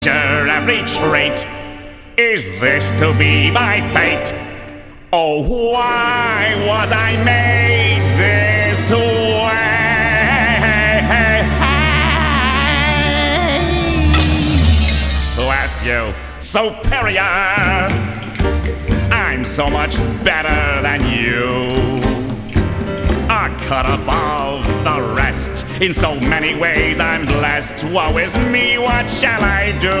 every trait. Is this to be my fate? Oh, why was I made this way? Who asked you, superior? I'm so much better than you. A cut above the rest. In so many ways I'm blessed. Woe is me, what shall I do?